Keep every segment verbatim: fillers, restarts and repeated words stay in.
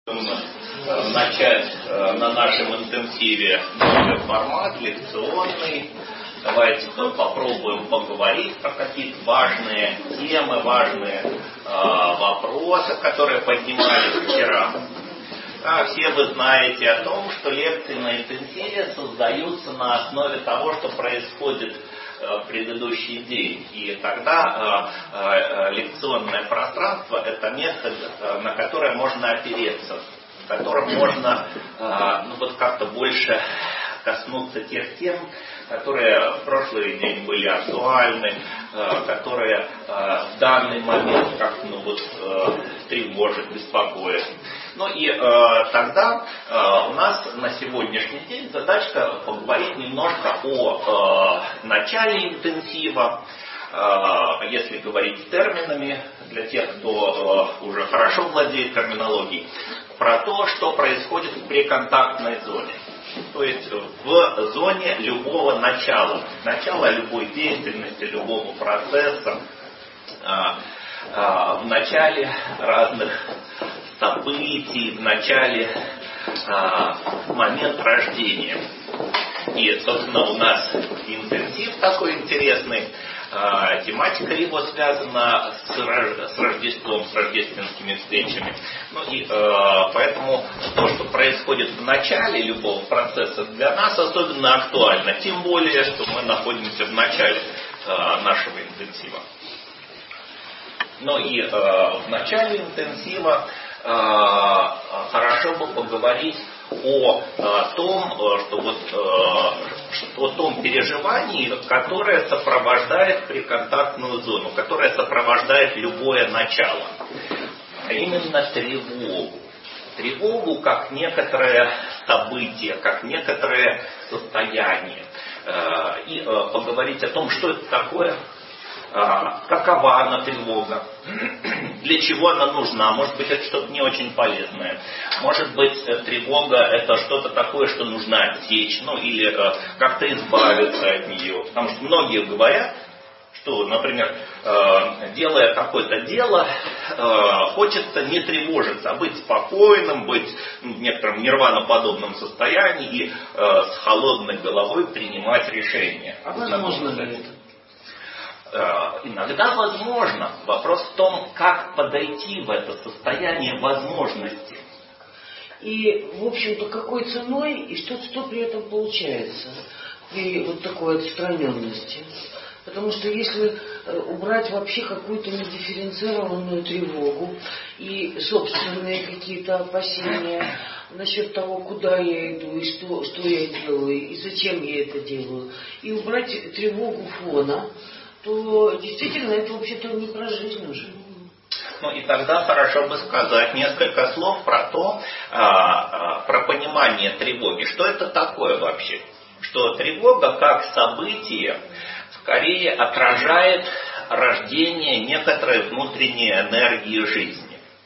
Начать на нашем интенсиве новый формат, лекционный. Давайте попробуем поговорить про какие-то важные темы, важные э, вопросы, которые поднимались вчера. А все вы знаете о том, что лекции на интенсиве создаются на основе того, что происходит в предыдущий день. И тогда э, э, лекционное пространство – это метод, э, на которое можно опереться, в котором можно э, ну, вот как-то больше коснуться тех тем, которые в прошлый день были актуальны, э, которые э, в данный момент как ну, вот, э, тревожат, беспокоят. Ну и э, тогда э, у нас на сегодняшний день задачка поговорить немножко о э, начале интенсива, э, если говорить терминами, для тех, кто э, уже хорошо владеет терминологией, про то, что происходит в преконтактной зоне. То есть в зоне любого начала, начала любой деятельности, любого процесса, в начале разных событий, в начале момента рождения. И, собственно, у нас интенсив такой интересный. Тематика его связана с, с Рождеством, с рождественскими встречами. Ну и э, поэтому то, что происходит в начале любого процесса, для нас особенно актуально. Тем более, что мы находимся в начале э, нашего интенсива. Ну и э, в начале интенсива э, хорошо бы поговорить о, о том, что вот, о том переживании, которое сопровождает преконтактную зону, которое сопровождает любое начало. А именно тревогу. Тревогу как некоторое событие, как некоторое состояние. И поговорить о том, что это такое, какова она тревога, для чего она нужна. Может быть, это что-то не очень полезное. Может быть, тревога это что-то такое, что нужно отсечь, ну или э, как-то избавиться от нее. Потому что многие говорят, что, например, э, делая какое-то дело, э, хочется не тревожиться, а быть спокойным, быть ну, в некотором нирваноподобном состоянии и э, с холодной головой принимать решения. А возможно ли это? Иногда возможно. Вопрос в том, как подойти в это состояние возможности. И, в общем-то, какой ценой и что, что при этом получается при вот такой отстраненности. Потому что если убрать вообще какую-то недифференцированную тревогу и собственные какие-то опасения насчет того, куда я иду и что, что я делаю, и зачем я это делаю, и убрать тревогу фона, то действительно это вообще-то не про жизнь уже. Ну и тогда хорошо бы сказать несколько слов про то, а, про понимание тревоги. Что это такое вообще? Что тревога как событие скорее отражает рождение некоторой внутренней энергии жизни.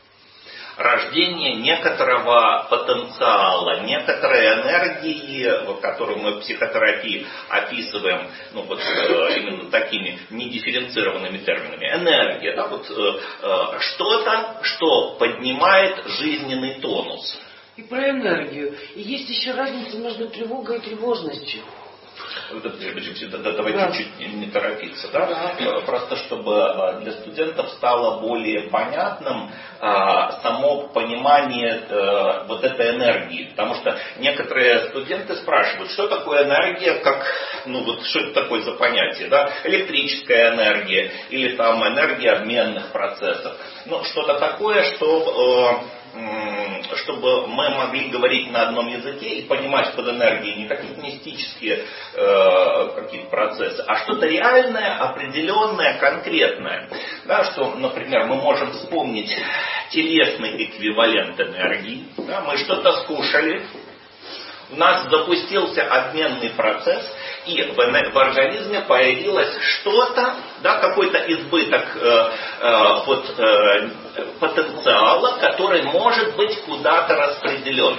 Рождение некоторого потенциала, некоторой энергии, которую мы в психотерапии описываем ну, вот, э, именно такими недифференцированными терминами. Энергия, да, вот, э, э, что-то, что поднимает жизненный тонус. И про энергию. И есть еще разница между тревогой и тревожностью. Давайте да. чуть-чуть не торопиться. Да? Да. Просто чтобы для студентов стало более понятным а, само понимание а, вот этой энергии. Потому что некоторые студенты спрашивают, что такое энергия, как, ну вот что это такое за понятие, да? Электрическая энергия или там энергия обменных процессов. Ну что-то такое, что... А, чтобы мы могли говорить на одном языке и понимать под энергией не какие-то мистические э, какие-то процессы, а что-то реальное, определенное, конкретное. Да, что, например, мы можем вспомнить телесный эквивалент энергии. Да, мы что-то скушали, у нас запустился обменный процесс, и в, в организме появилось что-то, да, какой-то избыток э, э, вот, э, потенциала, который может быть куда-то распределен.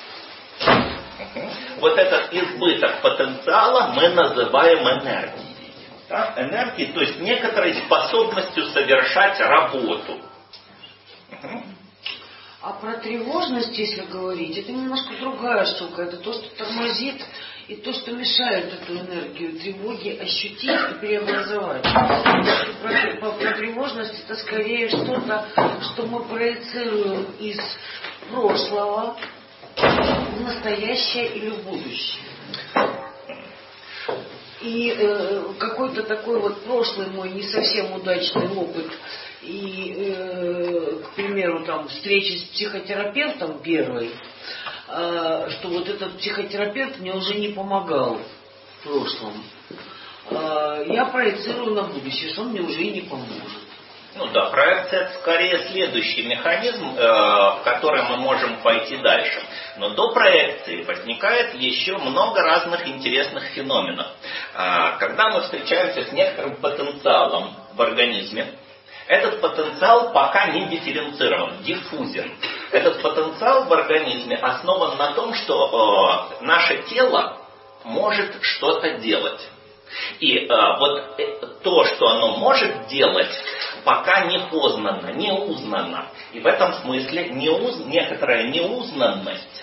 Uh-huh. Вот этот избыток потенциала мы называем энергией. Да? Энергией, то есть некоторой способностью совершать работу. Uh-huh. А про тревожность, если говорить, это немножко другая штука. Это то, что тормозит, и то, что мешает эту энергию тревоги ощутить и преобразовать. Про, про, про тревожность это скорее что-то, что мы проецируем из прошлого в настоящее или в будущее. И э, какой-то такой вот прошлый мой не совсем удачный опыт, и, э, к примеру, там, встречи с психотерапевтом первой, э, что вот этот психотерапевт мне уже не помогал в прошлом. Э, я проецирую на будущее, что он мне уже и не поможет. Ну да, проекция это скорее следующий механизм, э, в который мы можем пойти дальше. Но до проекции возникает еще много разных интересных феноменов. Э, когда мы встречаемся с некоторым потенциалом в организме, этот потенциал пока не дифференцирован, диффузен. Этот потенциал в организме основан на том, что э, наше тело может что-то делать. И э, вот то, что оно может делать, пока не познано, не узнано. И в этом смысле неуз... некоторая неузнанность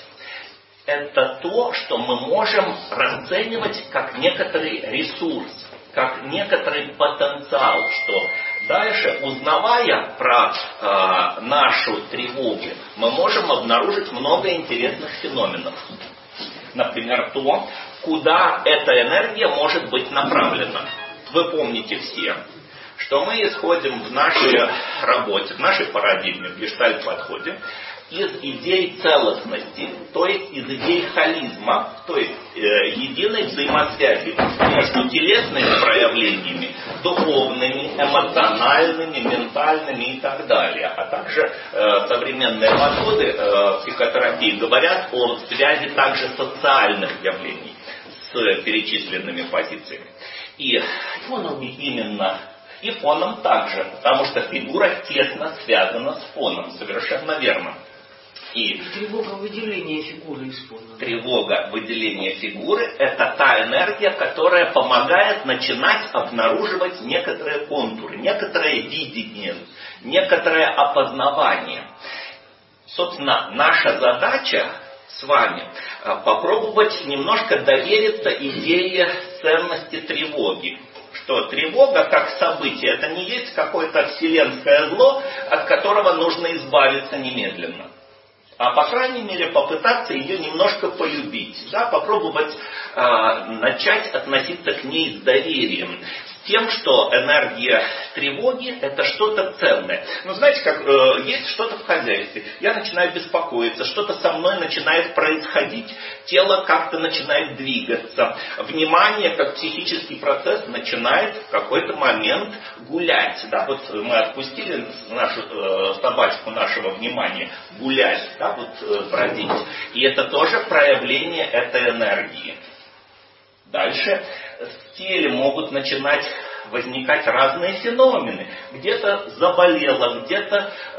– это то, что мы можем расценивать как некоторый ресурс, как некоторый потенциал, что дальше, узнавая про э, нашу тревогу, мы можем обнаружить много интересных феноменов. Например, то, куда эта энергия может быть направлена. Вы помните все, что мы исходим в нашей работе, в нашей парадигме, в гештальт-подходе, из идей целостности, то есть из идей холизма, то есть э, единой взаимосвязи между телесными проявлениями, духовными, эмоциональными, ментальными и так далее. А также э, современные подходы э, психотерапии говорят о связи также социальных явлений с перечисленными позициями. И фоном именно, и фоном также, потому что фигура тесно связана с фоном, совершенно верно. И тревога выделения фигуры из фона. Тревога выделения фигуры – это та энергия, которая помогает начинать обнаруживать некоторые контуры, некоторое видение, некоторое опознавание. Собственно, наша задача с вами попробовать немножко довериться идее ценности тревоги. Что тревога как событие – это не есть какое-то вселенское зло, от которого нужно избавиться немедленно. А по крайней мере попытаться ее немножко полюбить, да, попробовать э, начать относиться к ней с доверием, с тем, что энергия тревоги это что-то ценное. Ну знаете, как э, есть что-то в хозяйстве, я начинаю беспокоиться, что-то со мной начинает происходить, тело как-то начинает двигаться, внимание как психический процесс начинает в какой-то момент гулять. Да, вот мы отпустили нашу э, собачку нашего внимания гулять, да, вот э, бродить. И это тоже проявление этой энергии. Дальше в теле могут начинать возникать разные феномены. Где-то заболело, где-то э,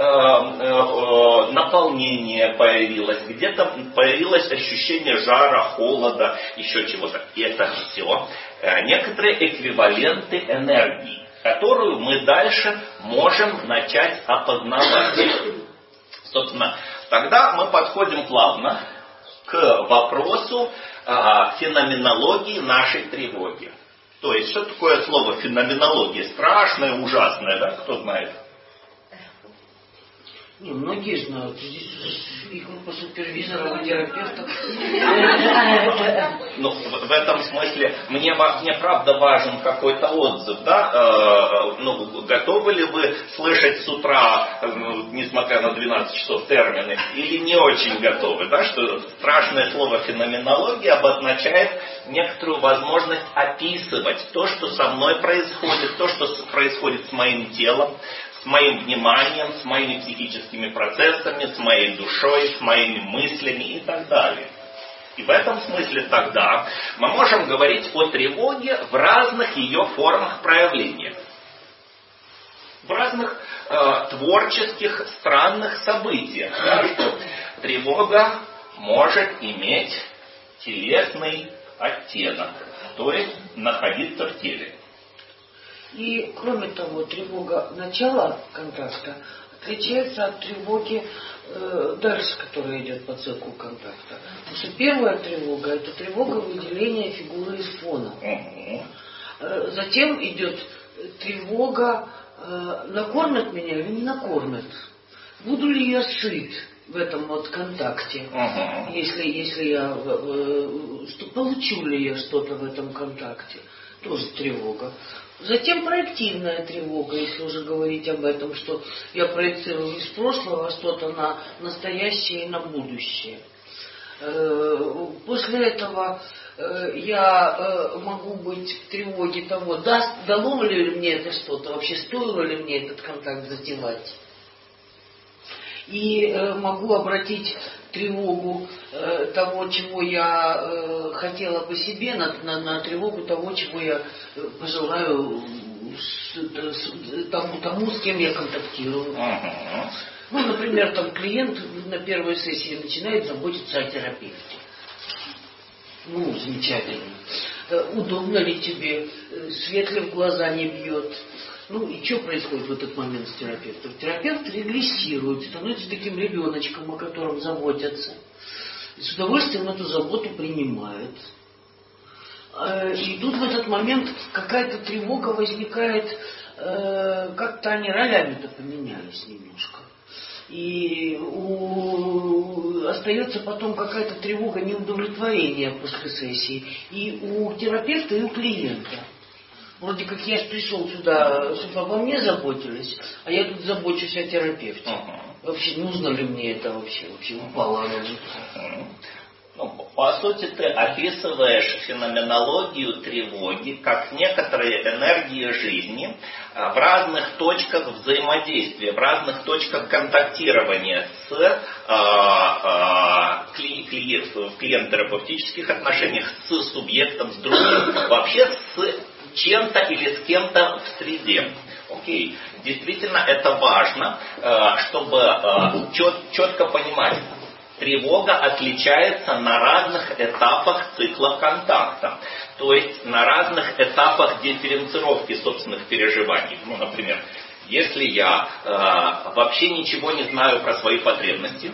э, наполнение появилось, где-то появилось ощущение жара, холода, еще чего-то. И это все э, некоторые эквиваленты энергии, которую мы дальше можем начать опознавать. Собственно, тогда мы подходим плавно к вопросу а, феноменологии нашей тревоги. То есть, что такое слово феноменология? Страшное, ужасное, да? Кто знает? Не, многие знают. Здесь и группа супервизоров, и терапевтов. Ну, в этом смысле мне, мне правда важен какой-то отзыв, да? Ну, готовы ли вы слышать с утра, несмотря на двенадцать часов термины, или не очень готовы, да? Что страшное слово феноменология обозначает некоторую возможность описывать то, что со мной происходит, то, что происходит с моим телом, с моим вниманием, с моими психическими процессами, с моей душой, с моими мыслями и так далее. И в этом смысле тогда мы можем говорить о тревоге в разных ее формах проявления. В разных э, творческих, странных событиях. Да, что тревога может иметь телесный оттенок, то есть находиться в теле. И, кроме того, тревога начала контакта отличается от тревоги э, дальше, которая идет по циклу контакта. Потому что первая тревога – это тревога выделения фигуры из фона. Э, затем идет тревога, э, накормят меня или не накормят. Буду ли я сыт в этом вот контакте, uh-huh. если, если я, э, что, получу ли я что-то в этом контакте, тоже тревога. Затем проективная тревога, если уже говорить об этом, что я проецирую из прошлого что-то на настоящее и на будущее. Э, после этого э, я э, могу быть в тревоге того, даст, дало ли мне это что-то, вообще стоило ли мне этот контакт затевать. И э, могу обратить тревогу э, того, чего я э, хотела по себе, на, на, на тревогу того, чего я э, пожелаю с, с, тому, тому, с кем я контактирую. Uh-huh. Ну, например, там клиент на первой сессии начинает заботиться о терапевте. Ну, замечательно. Э, удобно ли тебе, э, свет ли в глаза не бьет. Ну и что происходит в этот момент с терапевтом? Терапевт регрессирует, становится таким ребеночком, о котором заботятся. И с удовольствием эту заботу принимает. И тут в этот момент какая-то тревога возникает, как-то они ролями-то поменялись немножко. И у... остается потом какая-то тревога неудовлетворения после сессии и у терапевта, и у клиента. Вроде как я пришел сюда, чтобы обо мне заботились, а я тут забочусь о терапевте. Uh-huh. Вообще, нужно ли мне это вообще? Вообще упало оно. Uh-huh. Ну, по сути, ты описываешь феноменологию тревоги как некоторые энергии жизни в разных точках взаимодействия, в разных точках контактирования с а, а, кли, кли, в клиент-терапевтических отношениях с субъектом, с другим, вообще с чем-то или с кем-то в среде. Окей. Действительно, это важно, чтобы четко понимать. Тревога отличается на разных этапах цикла контакта. То есть на разных этапах дифференцировки собственных переживаний. Ну, например, если я вообще ничего не знаю про свои потребности,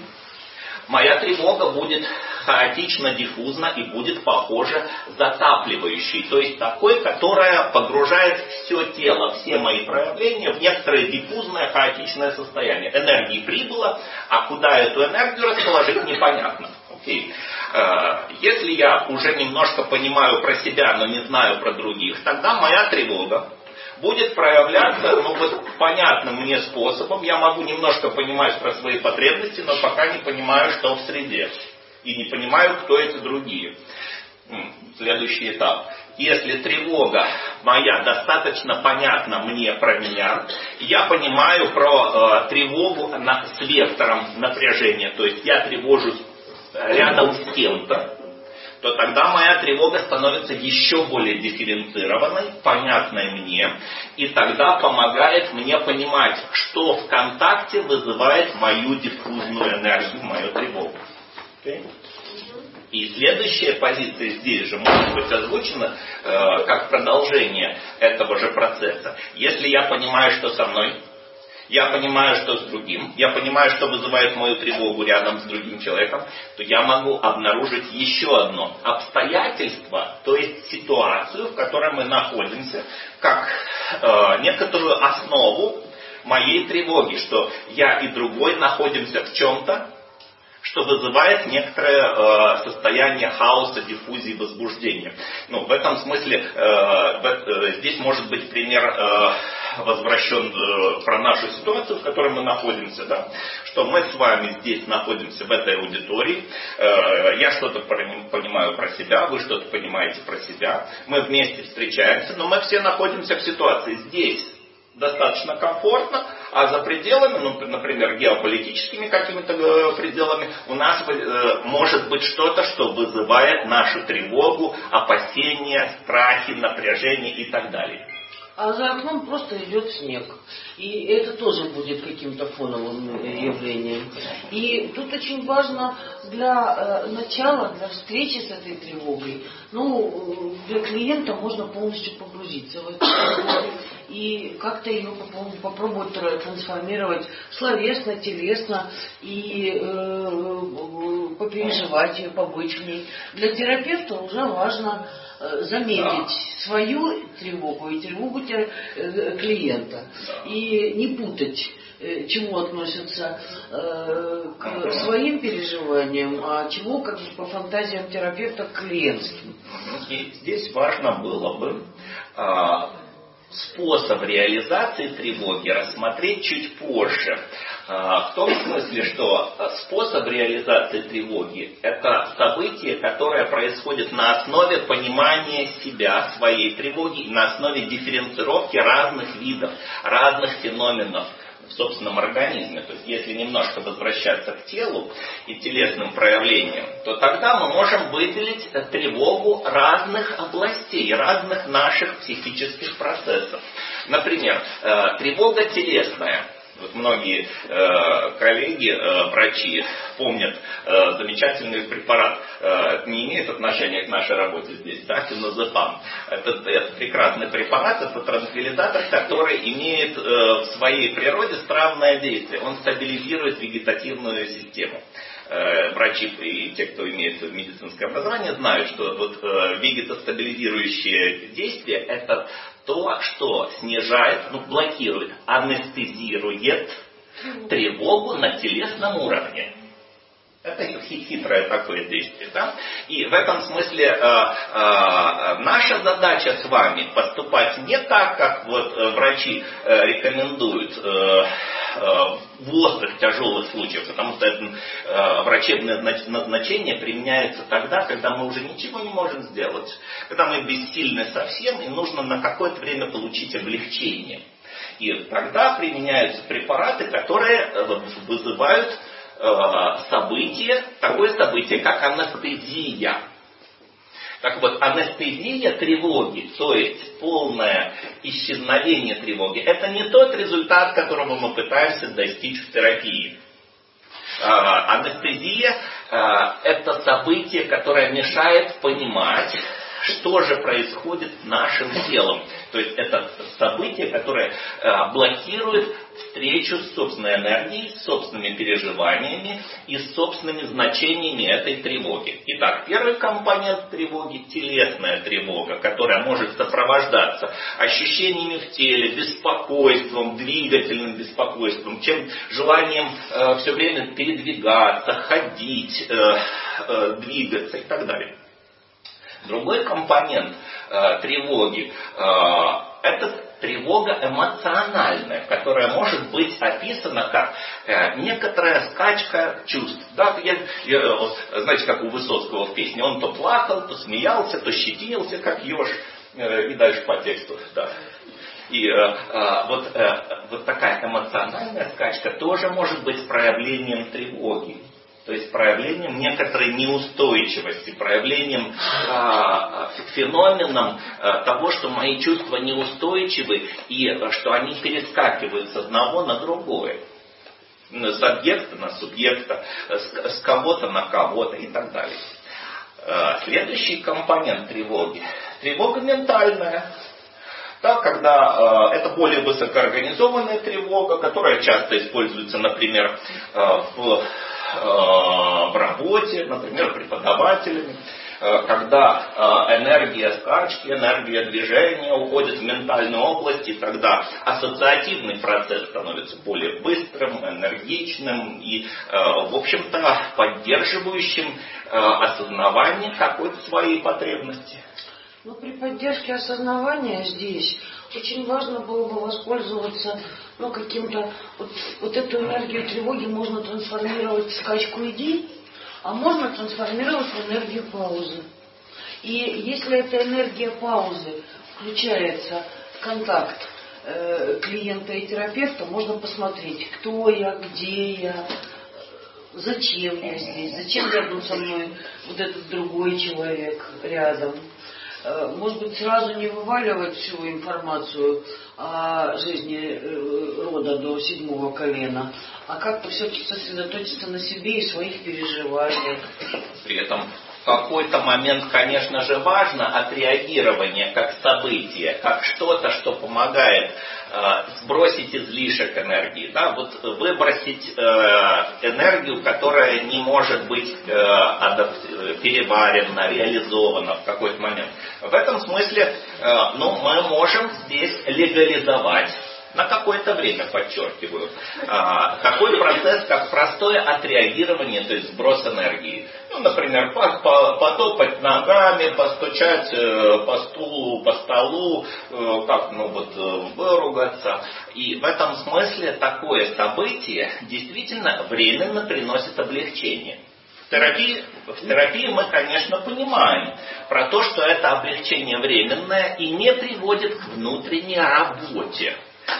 моя тревога будет хаотично, диффузна и будет, похоже, затапливающей. То есть такой, которая погружает все тело, все мои проявления в некоторое диффузное, хаотичное состояние. Энергии прибыло, а куда эту энергию расположить, непонятно. Окей. Если я уже немножко понимаю про себя, но не знаю про других, тогда моя тревога будет проявляться, ну, вот, понятным мне способом. Я могу немножко понимать про свои потребности, но пока не понимаю, что в среде. И не понимаю, кто эти другие. Следующий этап. Если тревога моя достаточно понятна мне про меня, я понимаю про э, тревогу на, с вектором напряжения, то есть я тревожусь рядом с кем-то, то тогда моя тревога становится еще более дифференцированной, понятной мне, и тогда помогает мне понимать, что в контакте вызывает мою диффузную энергию, мою тревогу. Okay? И следующая позиция здесь же может быть озвучена э, как продолжение этого же процесса. Если я понимаю, что со мной, я понимаю, что с другим, я понимаю, что вызывает мою тревогу рядом с другим человеком, то я могу обнаружить еще одно обстоятельство, то есть ситуацию, в которой мы находимся, как э, некоторую основу моей тревоги, что я и другой находимся в чем-то, что вызывает некоторое э, состояние хаоса, диффузии, возбуждения. Ну, в этом смысле э, в, э, здесь может быть пример э, возвращен э, про нашу ситуацию, в которой мы находимся, да? Что мы с вами здесь находимся в этой аудитории, э, я что-то понимаю про себя, вы что-то понимаете про себя, мы вместе встречаемся, но мы все находимся в ситуации здесь достаточно комфортно, а за пределами, ну, например, геополитическими какими-то пределами, у нас э, может быть что-то, что вызывает нашу тревогу, опасения, страхи, напряжение и так далее. А за окном просто идет снег. И это тоже будет каким-то фоновым явлением. И тут очень важно для э, начала, для встречи с этой тревогой, ну, для клиента можно полностью погрузиться в это и как-то ее попробовать трансформировать словесно, телесно и э, попереживать ее, побыть в ней. Для терапевта уже важно э, заметить да. свою тревогу и тревогу клиента. И не путать, чего относятся э, к своим переживаниям, а чего, как бы, по фантазиям терапевта, к клиентским. И здесь важно было бы а, способ реализации тревоги рассмотреть чуть позже. А, в том смысле, что способ реализации тревоги – это событие, которое происходит на основе понимания себя, своей тревоги, на основе дифференцировки разных видов, разных феноменов в собственном организме. То есть, если немножко возвращаться к телу и телесным проявлениям, то тогда мы можем выделить тревогу разных областей, разных наших психических процессов. Например, тревога телесная. Вот многие э, коллеги, э, врачи помнят э, замечательный препарат. Э, не имеет отношения к нашей работе здесь, да, феназепам. Это, это прекрасный препарат, это транквилизатор, который имеет э, в своей природе странное действие. Он стабилизирует вегетативную систему. Э, врачи и те, кто имеет медицинское образование, знают, что вот, э, вегетостабилизирующее действие это то, что снижает, ну, блокирует, анестезирует тревогу на телесном уровне. Это хитрое такое действие. Да? И в этом смысле э, э, наша задача с вами поступать не так, как вот, э, врачи э, рекомендуют э, э, в острых, тяжелых случаях, потому что это, э, врачебное назначение применяется тогда, когда мы уже ничего не можем сделать, когда мы бессильны совсем, и нужно на какое-то время получить облегчение. И тогда применяются препараты, которые э, вызывают событие, такое событие, как анестезия. Так вот, анестезия тревоги, то есть полное исчезновение тревоги, это не тот результат, которого мы пытаемся достичь в терапии. Анестезия – это событие, которое мешает понимать, что же происходит с нашим телом. То есть это событие, которое э, блокирует встречу с собственной энергией, с собственными переживаниями и с собственными значениями этой тревоги. Итак, первый компонент тревоги – телесная тревога, которая может сопровождаться ощущениями в теле, беспокойством, двигательным беспокойством, чем желанием э, все время передвигаться, ходить, э, э, двигаться и так далее. Другой компонент э, тревоги э, это тревога эмоциональная, которая может быть описана как э, некоторая скачка чувств. Да, я, я, вот, знаете, как у Высоцкого в песне, он то плакал, то смеялся, то щетинился, как еж, э, и дальше по тексту. Да. И э, э, вот, э, вот такая эмоциональная скачка тоже может быть проявлением тревоги. То есть проявлением некоторой неустойчивости, проявлением э, феноменом э, того, что мои чувства неустойчивы и э, что они перескакивают с одного на другое. С объекта на субъекта, с, с кого-то на кого-то и так далее. Э, следующий компонент тревоги. Тревога ментальная. Так, когда э, это более высокоорганизованная тревога, которая часто используется, например, э, в в работе, например, преподавателями, когда энергия скачки, энергия движения уходит в ментальную область, и тогда ассоциативный процесс становится более быстрым, энергичным и, в общем-то, поддерживающим осознавание какой-то своей потребности. Но при поддержке осознавания здесь очень важно было бы воспользоваться, ну, каким-то... Вот, вот эту энергию тревоги можно трансформировать в скачку идей, а можно трансформировать в энергию паузы. И если эта энергия паузы включается в контакт э, клиента и терапевта, можно посмотреть, кто я, где я, зачем я здесь, зачем рядом со мной вот этот другой человек рядом. Может быть, сразу не вываливать всю информацию о жизни рода до седьмого колена, а как-то все-таки сосредоточиться на себе и своих переживаниях. При этом в какой-то момент, конечно же, важно отреагирование как событие, как что-то, что помогает э, сбросить излишек энергии, да, вот выбросить э, энергию, которая не может быть э, адап- переварена, реализована в какой-то момент. В этом смысле э, ну, мы можем здесь легализовать, на какое-то время, подчеркиваю, такой процесс, как простое отреагирование, то есть сброс энергии. Ну, например, потопать ногами, постучать по стулу, по столу, как, ну, вот, выругаться. И в этом смысле такое событие действительно временно приносит облегчение. В терапии, в терапии мы, конечно, понимаем про то, что это облегчение временное и не приводит к внутренней работе.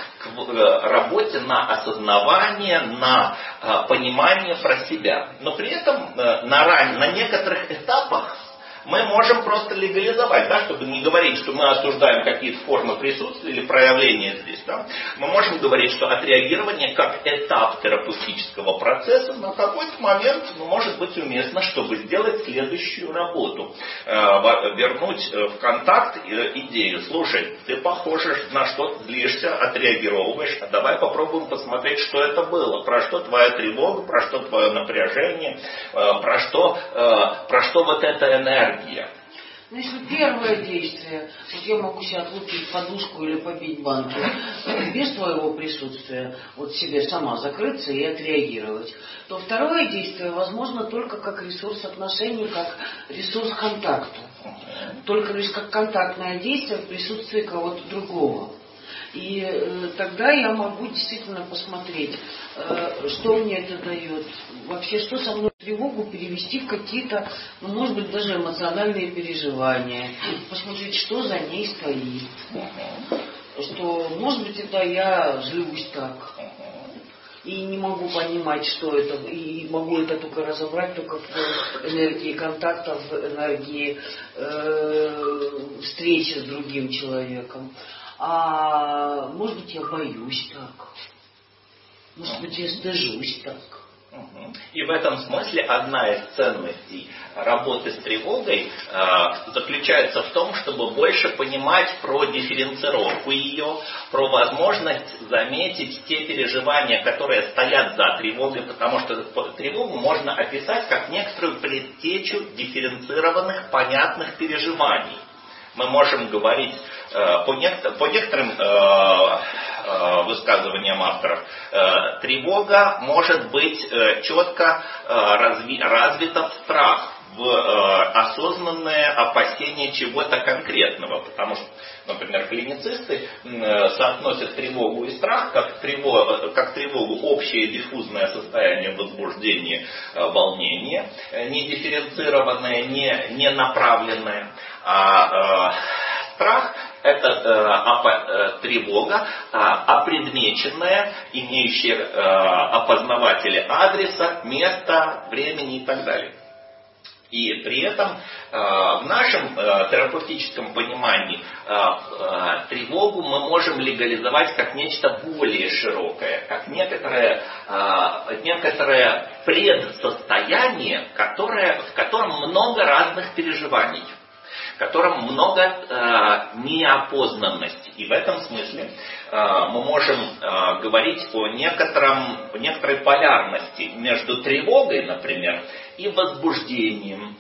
К работе на осознавание, на э, понимание про себя. Но при этом э, на, ран... на некоторых этапах мы можем просто легализовать, да, чтобы не говорить, что мы осуждаем какие-то формы присутствия или проявления здесь. Да. Мы можем говорить, что отреагирование как этап терапевтического процесса на какой-то момент ну, может быть уместно, чтобы сделать следующую работу. Э, вернуть в контакт э, идею. Слушай, ты похоже на что-то злишься, отреагировываешь, а давай попробуем посмотреть, что это было, про что твоя тревога, про что твое напряжение, э, про, что, э, про что вот эта энергия. Ну, если первое действие, вот я могу себе отлупить подушку или побить банки, без твоего присутствия, вот себе сама закрыться и отреагировать, то второе действие возможно только как ресурс отношений, как ресурс контакта. Только лишь как контактное действие в присутствии кого-то другого. И э, тогда я могу действительно посмотреть, э, что мне это дает. Вообще, что со мной тревогу перевести в какие-то, ну, может быть, даже эмоциональные переживания. Посмотреть, что за ней стоит. Что, может быть, это я злюсь так. И не могу понимать, что это. И могу это только разобрать только в энергии контакта, в энергии э, встречи с другим человеком. А может быть, я боюсь так. Может быть, я стыжусь так. И в этом смысле одна из ценностей работы с тревогой э, заключается в том, чтобы больше понимать про дифференцировку ее, про возможность заметить те переживания, которые стоят за тревогой, потому что тревогу можно описать как некоторую предтечу дифференцированных, понятных переживаний. Мы можем говорить э, по, некотор- по некоторым э, э, высказываниям авторов, э, тревога может быть э, четко э, разви- развита в страх, в э, осознанное опасение чего-то конкретного. Потому что, например, клиницисты э, соотносят тревогу и страх как тревогу, как тревогу общее диффузное состояние возбуждения, э, волнения, э, не дифференцированное, не, не направленное. А э, страх – это э, опа, э, тревога, э, опредмеченная, имеющая э, опознаватели адреса, места, времени и так далее. И при этом э, в нашем э, терапевтическом понимании э, э, тревогу мы можем легализовать как нечто более широкое, как некоторое, э, некоторое предсостояние, которое, в котором много разных переживаний, в котором много э, неопознанности. И в этом смысле э, мы можем э, говорить о некотором, о некоторой полярности между тревогой, например, и возбуждением,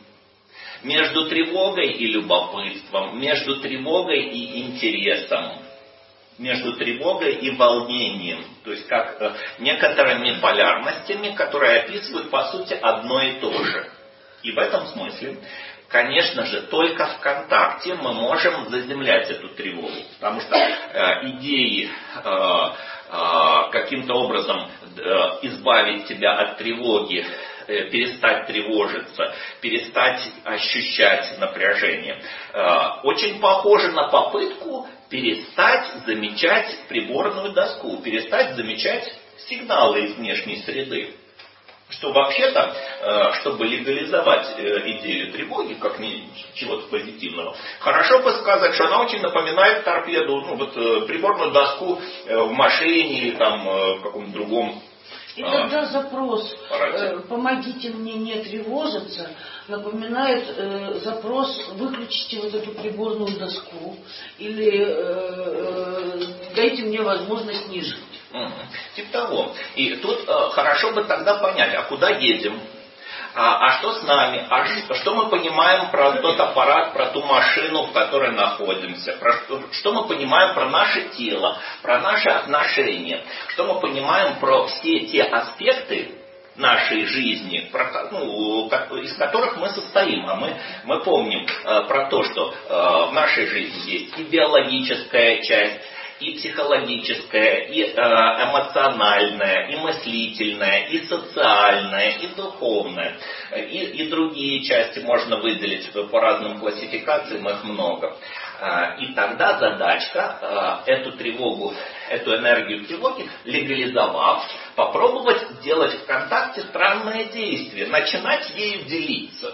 между тревогой и любопытством, между тревогой и интересом, между тревогой и волнением. То есть как э, некоторыми полярностями, которые описывают по сути одно и то же. И в этом смысле, конечно же, только в контакте мы можем заземлять эту тревогу. Потому что э, идеи э, э, каким-то образом э, избавить себя от тревоги, э, перестать тревожиться, перестать ощущать напряжение, э, очень похоже на попытку перестать замечать приборную доску, перестать замечать сигналы из внешней среды. Что вообще-то, чтобы легализовать идею тревоги, как чего-то позитивного, хорошо бы сказать, что она очень напоминает торпеду, ну вот приборную доску в машине или там в каком-то другом И тогда запрос э, «помогите мне не тревожиться» напоминает э, запрос «выключите вот эту приборную доску» или э, э, «дайте мне возможность не жить». Угу. Типа того. И тут э, хорошо бы тогда понять, а куда едем? А, а что с нами? А что, что мы понимаем про тот аппарат, про ту машину, в которой находимся? Про что, что мы понимаем про наше тело, про наши отношения? Что мы понимаем про все те аспекты нашей жизни, про, ну, из которых мы состоим? А мы, мы помним э, про то, что э, в нашей жизни есть и биологическая часть, и психологическое, и э, эмоциональное, и мыслительное, и социальное, и духовное. И, и другие части можно выделить по разным классификациям, их много. Э, и тогда задачка э, эту тревогу, эту энергию тревоги, легализовав, попробовать сделать в контакте странное действие, начинать ею делиться,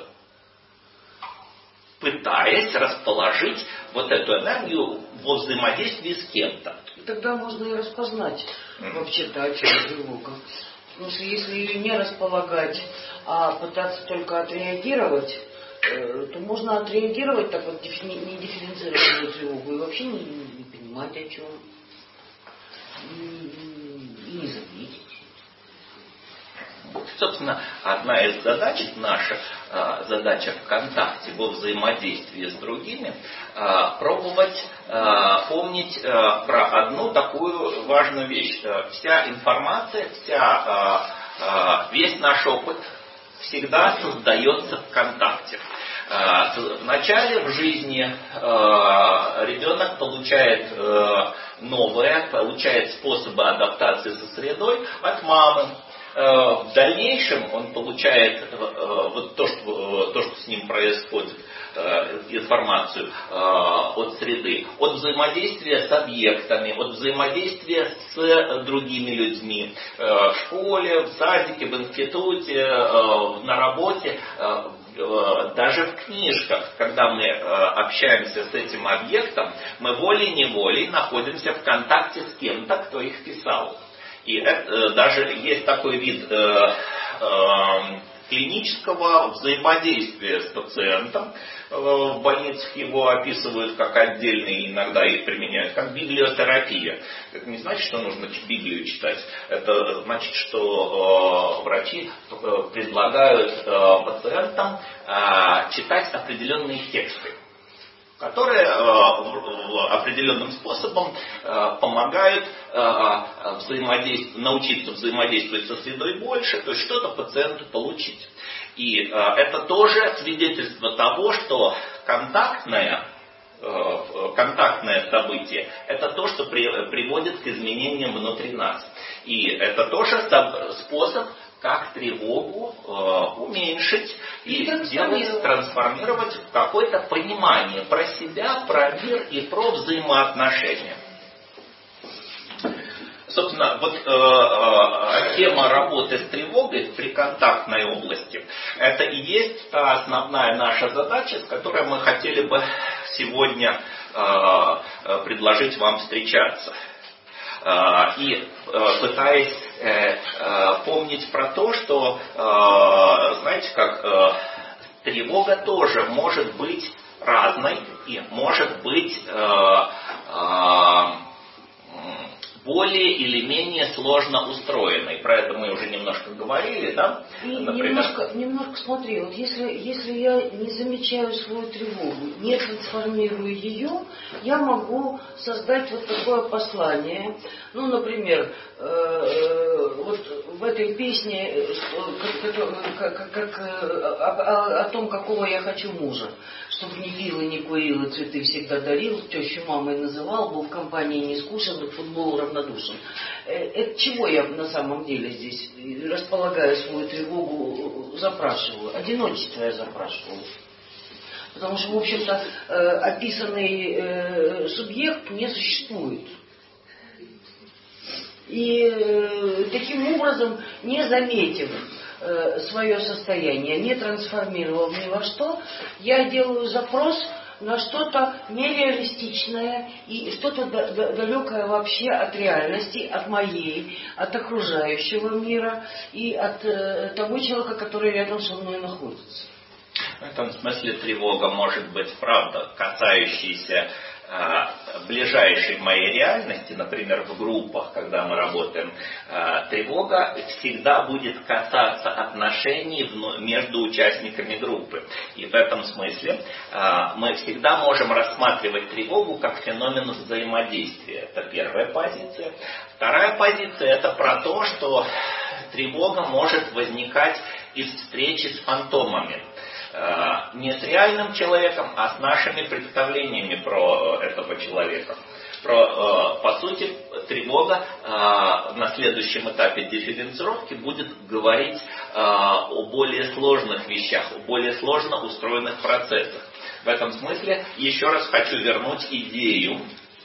пытаясь расположить вот эту энергию во взаимодействии с кем-то. Тогда можно и распознать mm-hmm. вообще-то, о чем тревога. Потому что если ее не располагать, а пытаться только отреагировать, э, то можно отреагировать так вот не, не дифференцированную тревогу и вообще не, не понимать о чем. И, и не заметить. Собственно, одна из задач наша, задача в контакте, во взаимодействии с другими, пробовать помнить про одну такую важную вещь. Вся информация, вся, весь наш опыт всегда создается в контакте. Вначале в жизни ребенок получает новое, получает способы адаптации со средой от мамы. В дальнейшем он получает вот то, что, то, что с ним происходит, информацию от среды, от взаимодействия с объектами, от взаимодействия с другими людьми в школе, в садике, в институте, на работе, даже в книжках. Когда мы общаемся с этим объектом, мы волей-неволей находимся в контакте с кем-то, кто их писал. И это, даже есть такой вид э, э, клинического взаимодействия с пациентом. Э, в больницах его описывают как отдельный, иногда их применяют, как библиотерапия. Это не значит, что нужно Библию читать. Это значит, что э, врачи предлагают э, пациентам э, читать определенные тексты, которые э, определенным способом э, помогают э, взаимодействовать, научиться взаимодействовать со средой больше, то есть что-то пациенту получить. И э, это тоже свидетельство того, что контактное, э, контактное событие – это то, что при, приводит к изменениям внутри нас. И это тоже способ, как тревогу э, уменьшить и сделать, трансформировать в какое-то понимание про себя, про мир и про взаимоотношения. Собственно, вот э, э, тема работы с тревогой при контактной области – это и есть та основная наша задача, с которой мы хотели бы сегодня э, предложить вам встречаться. И пытаясь помнить про то, что, знаете, как тревога тоже может быть разной и может быть более или менее сложно устроенной. Про это мы уже немножко говорили, да? И немножко, немножко смотри, вот если, если я не замечаю свою тревогу, не трансформирую ее, я могу создать вот такое послание. Ну, например, э, вот в этой песне как, как, как, о, о том, какого я хочу мужа. Чтобы не пил и не курил, и цветы всегда дарил, тещу мамой называл, был в компании не скучен, к футболу равнодушен. Это чего я на самом деле здесь, располагая свою тревогу, запрашиваю? Одиночество я запрашиваю. Потому что, в общем-то, описанный субъект не существует. И таким образом, не заметив свое состояние, не трансформировав ни во что, я делаю запрос на что-то нереалистичное и что-то далекое вообще от реальности, от моей, от окружающего мира и от э, того человека, который рядом со мной находится. В этом смысле тревога может быть, правда, касающаяся ближайшей моей реальности, например, в группах, когда мы работаем, тревога всегда будет касаться отношений между участниками группы. И в этом смысле мы всегда можем рассматривать тревогу как феномен взаимодействия. Это первая позиция. Вторая позиция – это про то, что тревога может возникать из встречи с фантомами. Не с реальным человеком, а с нашими представлениями про этого человека. Про, по сути, тревога на следующем этапе дифференцировки будет говорить о более сложных вещах, о более сложно устроенных процессах. В этом смысле еще раз хочу вернуть идею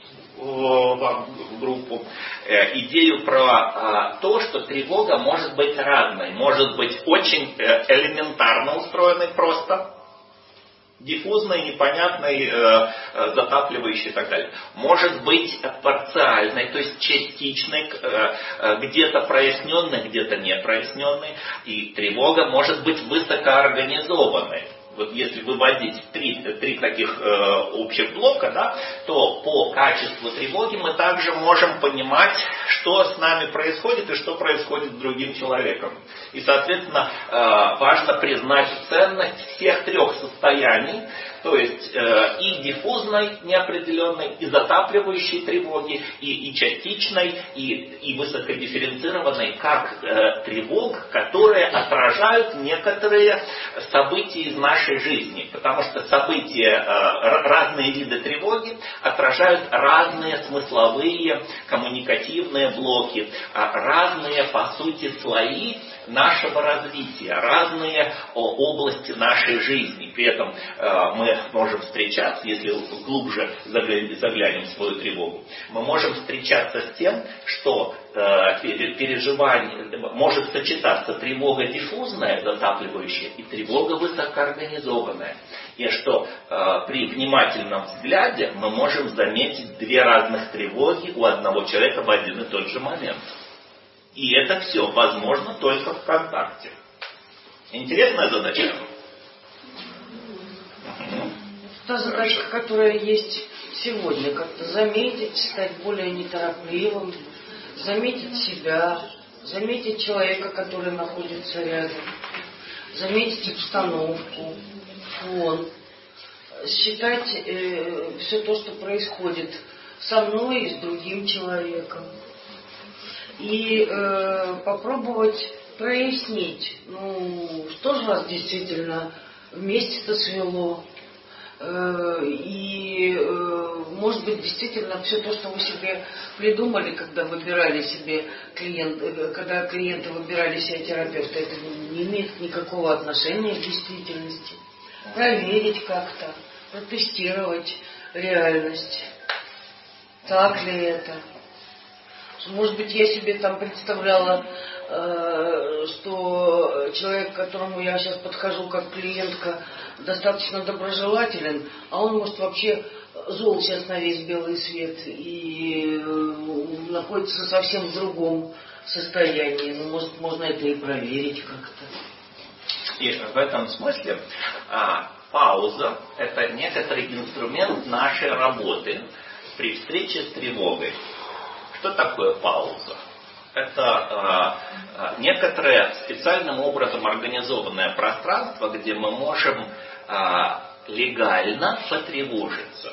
в группу, идею про то, что тревога может быть разной, может быть очень элементарно устроенной просто, диффузной, непонятной, затапливающей и так далее. Может быть парциальной, то есть частичной, где-то проясненной, где-то не проясненной. И тревога может быть высокоорганизованной. Вот если выводить три, три таких э, общих блока, да, то по качеству тревоги мы также можем понимать, что с нами происходит и что происходит с другим человеком. И, соответственно, э, важно признать ценность всех трех состояний, то есть э, и диффузной, неопределенной, и затапливающей тревоги, и, и частичной, и, и высокодифференцированной, как э, тревог, которые отражают некоторые события из нашей жизни. Потому что события, э, разные виды тревоги отражают разные смысловые, коммуникативные блоки, разные, по сути, слои нашего развития, разные области нашей жизни. При этом э, мы можем встречаться, если глубже заглянем в свою тревогу, мы можем встречаться с тем, что э, переживание, может сочетаться тревога диффузная, затапливающая, и тревога высокоорганизованная. И что э, при внимательном взгляде мы можем заметить две разных тревоги у одного человека в один и тот же момент. И это все возможно только в контакте. Интересная задача? Та задача, которая есть сегодня, как-то заметить, стать более неторопливым, заметить себя, заметить человека, который находится рядом, заметить обстановку, фон, считать э, все то, что происходит со мной и с другим человеком. И э, попробовать прояснить, ну, что же вас действительно вместе-то свело. Э, и, э, может быть, действительно, все то, что вы себе придумали, когда выбирали себе клиент, э, когда клиенты выбирали себе терапевта, это не имеет никакого отношения к действительности. Проверить как-то, протестировать реальность. Так ли это? Может быть, я себе там представляла, э, что человек, к которому я сейчас подхожу как клиентка, достаточно доброжелателен, а он, может, вообще зол сейчас на весь белый свет и э, находится совсем в другом состоянии. Ну, может, можно это и проверить как-то. И в этом смысле а, пауза – это некоторый инструмент нашей работы при встрече с тревогой. Что такое пауза? Это э, некоторое специальным образом организованное пространство, где мы можем э, легально потревожиться.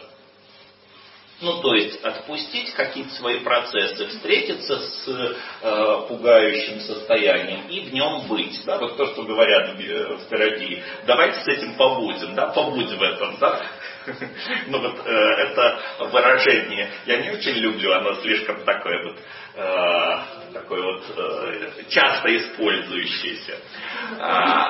Ну, то есть отпустить какие-то свои процессы, встретиться с э, пугающим состоянием и в нем быть. Да? Вот то, что говорят в терапии. Давайте с этим побудем, да? Побудь в этом, да? Ну вот э, это выражение я не очень люблю, оно слишком такое вот, э, такое вот э, часто использующееся. А,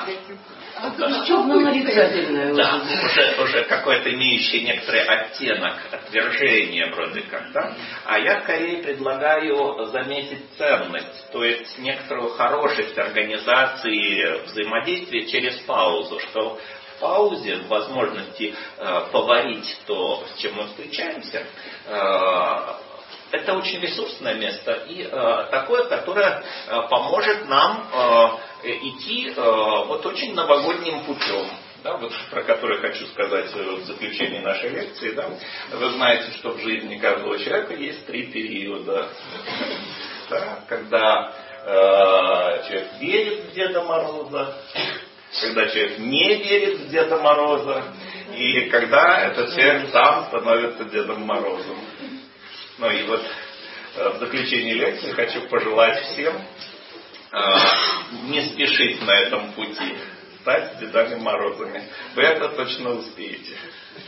нарицательное. Да, уже, уже какое-то имеющее некоторый оттенок отвержения вроде как, да? А я скорее предлагаю заметить ценность, то есть некоторую хорошесть организации взаимодействия через паузу, что в паузе, в возможности э, поварить то, с чем мы встречаемся, э, это очень ресурсное место и э, такое, которое э, поможет нам э, идти э, вот очень новогодним путем. Да, вот про который хочу сказать в заключении нашей лекции. Да. Вы знаете, что в жизни каждого человека есть три периода. Да, когда э, человек верит в Деда Мороза, когда человек не верит в Деда Мороза, и когда этот человек сам становится Дедом Морозом. Ну и вот э, в заключении лекции хочу пожелать всем э, не спешить на этом пути. Стать Дедами Морозами. Вы это точно успеете.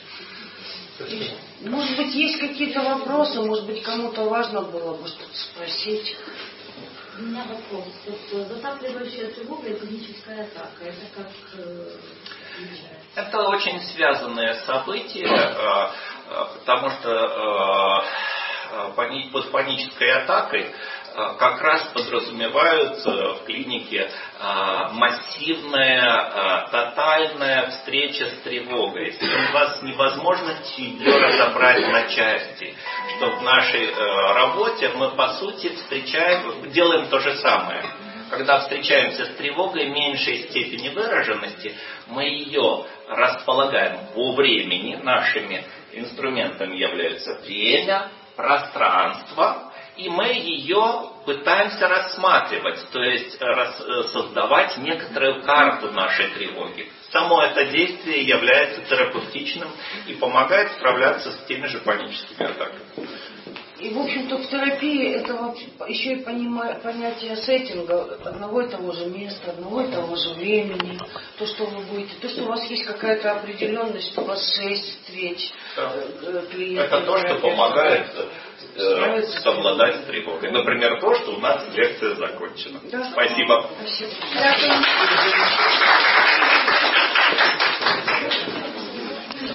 Может быть, есть какие-то вопросы, может быть, кому-то важно было бы что-то спросить. У меня вопрос. Вот затапливающая тревога и паническая атака. Это как э, это очень связанные события, потому что под панической атакой как раз подразумеваются в клинике массивная, тотальная встреча с тревогой. У вас невозможно ее разобрать на части. Что в нашей работе мы, по сути, встречаем, делаем то же самое. Когда встречаемся с тревогой меньшей степени выраженности, мы ее располагаем по времени. Нашими инструментами являются время, пространство, и мы ее пытаемся рассматривать, то есть рас, создавать некоторую карту нашей тревоги. Само это действие является терапевтичным и помогает справляться с теми же паническими атаками. И, в общем-то, в терапии это вот еще и понима- понятие сеттинга, одного и того же места, одного и того же времени, то, что вы будете, то, что у вас есть какая-то определенность, что у вас шесть встреч да. клиентов. Это то, что помогает э, совладать с тревогой. Например, то, что у нас лекция закончена. Да. Спасибо. Спасибо.